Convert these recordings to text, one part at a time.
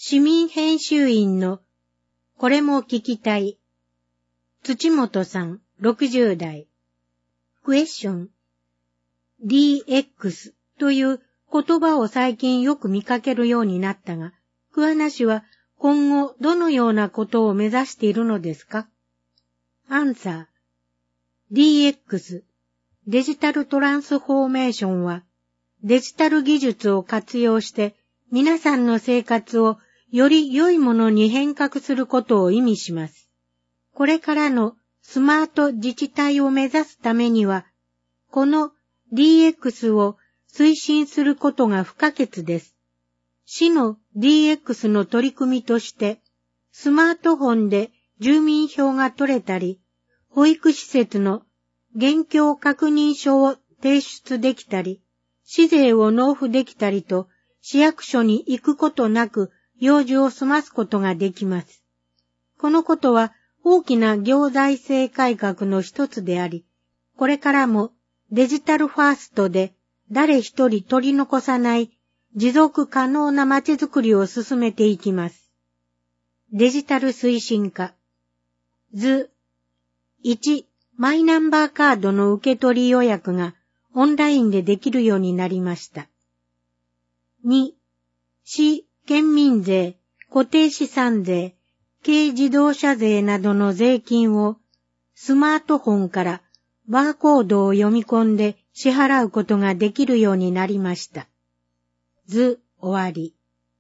市民編集員のこれも聞きたい。土本さん60代。クエスチョン。DX という言葉を最近よく見かけるようになったが、桑名氏は今後どのようなことを目指しているのですか？アンサー。DX、デジタルトランスフォーメーションは、デジタル技術を活用して皆さんの生活をより良いものに変革することを意味します。これからのスマート自治体を目指すためには、この DX を推進することが不可欠です。市の DX の取り組みとして、スマートフォンで住民票が取れたり、保育施設の現況確認書を提出できたり、市税を納付できたりと、市役所に行くことなく用事を済ますことができます。このことは大きな行財政改革の一つであり、これからもデジタルファーストで誰一人取り残さない持続可能なまちづくりを進めていきます。デジタル推進化。図。1、マイナンバーカードの受け取り予約がオンラインでできるようになりました。2、市、県民税、固定資産税、軽自動車税などの税金をスマートフォンからバーコードを読み込んで支払うことができるようになりました。図終わり。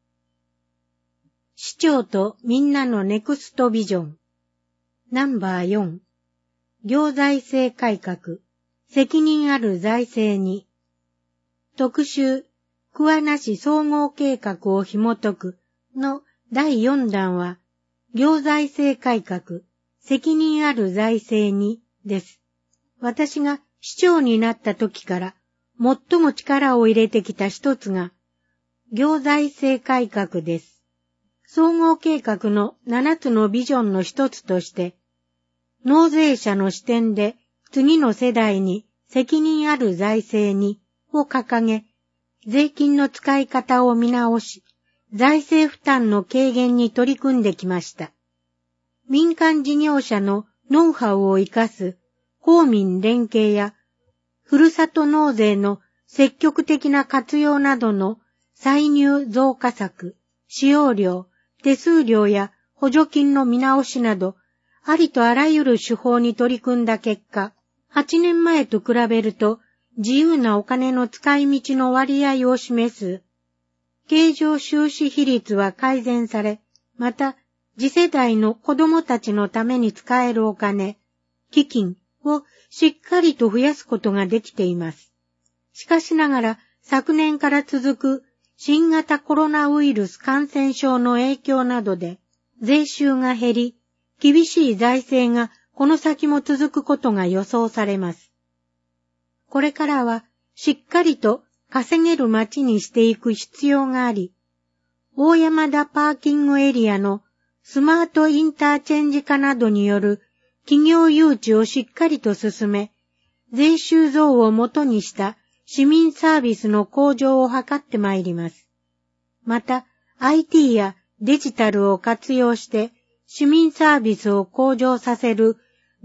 市長とみんなのネクストビジョン。ナンバー4。行財政改革。責任ある財政に。特集、桑名市総合計画を紐解くの第4弾は、行財政改革、責任ある財政にです。私が市長になった時から最も力を入れてきた一つが、行財政改革です。総合計画の7つのビジョンの一つとして、納税者の視点で次の世代に責任ある財政にを掲げ、税金の使い方を見直し、財政負担の軽減に取り組んできました。民間事業者のノウハウを生かす公民連携や、ふるさと納税の積極的な活用などの歳入増加策、使用料、手数料や補助金の見直しなど、ありとあらゆる手法に取り組んだ結果、8年前と比べると自由なお金の使い道の割合を示す経常収支比率は改善され、また次世代の子どもたちのために使えるお金、基金をしっかりと増やすことができています。しかしながら昨年から続く新型コロナウイルス感染症の影響などで税収が減り、厳しい財政がこの先も続くことが予想されます。これからはしっかりと稼げる街にしていく必要があり、大山田パーキングエリアのスマートインターチェンジ化などによる企業誘致をしっかりと進め、税収増をもとにした市民サービスの向上を図ってまいります。また、IT やデジタルを活用して市民サービスを向上させる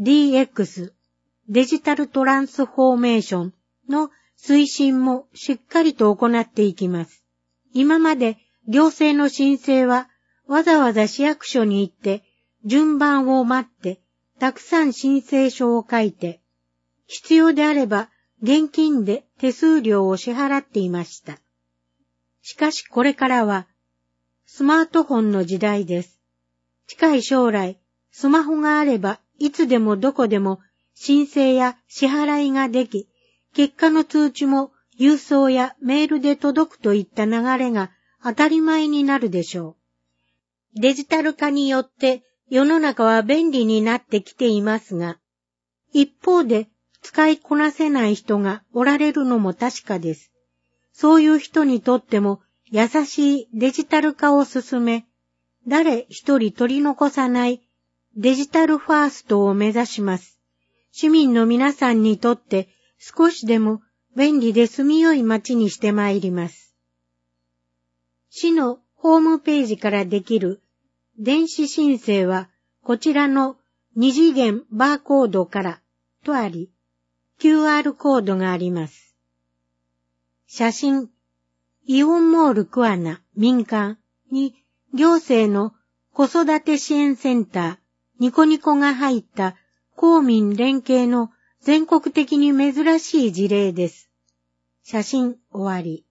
DX、デジタルトランスフォーメーションの推進もしっかりと行っていきます。今まで行政の申請はわざわざ市役所に行って順番を待ってたくさん申請書を書いて必要であれば現金で手数料を支払っていました。しかしこれからはスマートフォンの時代です。近い将来、スマホがあればいつでもどこでも申請や支払いができ、結果の通知も郵送やメールで届くといった流れが当たり前になるでしょう。デジタル化によって世の中は便利になってきていますが、一方で使いこなせない人がおられるのも確かです。そういう人にとっても優しいデジタル化を進め、誰一人取り残さないデジタルファーストを目指します。市民の皆さんにとって少しでも便利で住みよい街にしてまいります。市のホームページからできる電子申請はこちらの2次元バーコードからとあり、QR コードがあります。写真、イオンモール桑名民間に行政の子育て支援センターニコニコが入った公民連携の全国的に珍しい事例です。写真終わり。